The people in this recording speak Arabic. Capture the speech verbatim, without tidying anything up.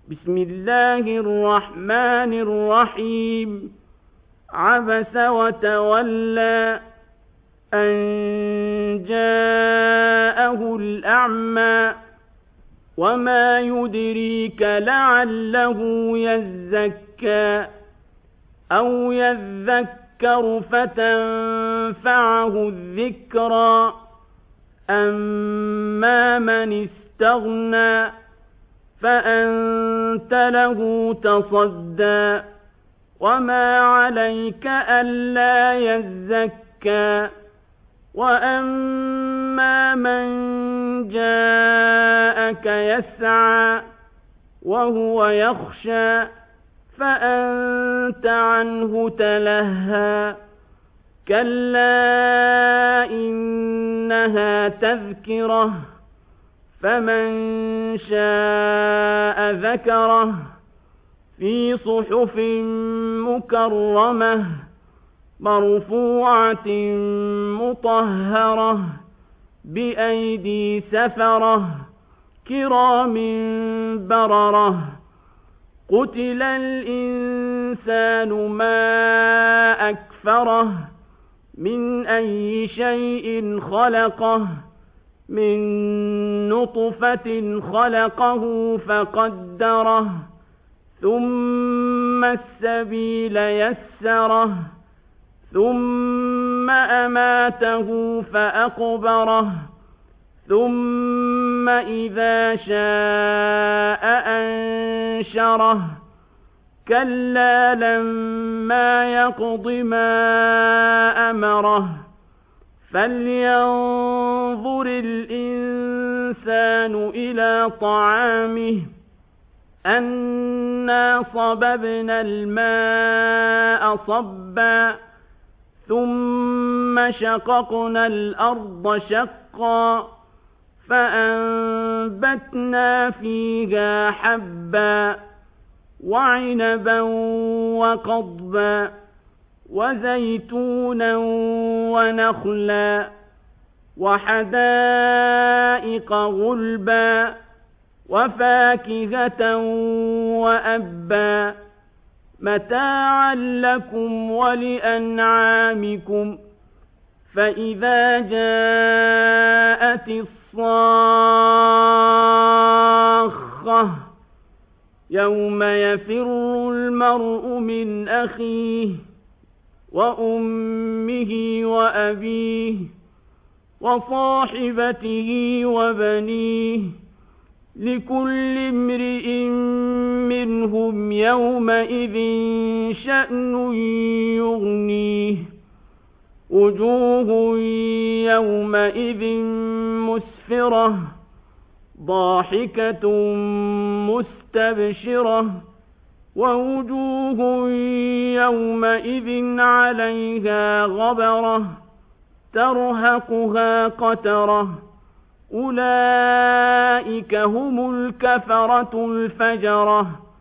بسم الله الرحمن الرحيم عبس وتولى أن جاءه الأعمى وما يدريك لعله يزكى أو يذكر فتنفعه الذكرى أما من استغنى فأنت له تصدى وما عليك ألا يزكى وأما من جاءك يسعى وهو يخشى فأنت عنه تلهى كلا إنها تذكرة فمن شاء ذكره في صحف مكرمة مرفوعة مطهرة بأيدي سفرة كرام بررة قتل الإنسان ما أكفره من أي شيء خلقه من نطفة خلقه فقدره ثم السبيل يسره ثم أماته فأقبره ثم إذا شاء أنشره كلا لما يقض ما أمره فلينظر الإنسان إلى طعامه أنا صببنا الماء صبا ثم شققنا الأرض شقا فأنبتنا فيها حبا وعنبا وقضبا وزيتونا ونخلا وحدائق غلبا وفاكهة وأبا متاعا لكم ولأنعامكم فإذا جاءت الصاخة يوم يفر المرء من أخيه وأمه وأبيه وصاحبته وبنيه لكل امرئ منهم يومئذ شأن يغنيه وجوه يومئذ مسفرة ضاحكة مستبشرة ووجوه يومئذ عليها غبرة ترهقها قترة أولئك هم الكفرة الفجرة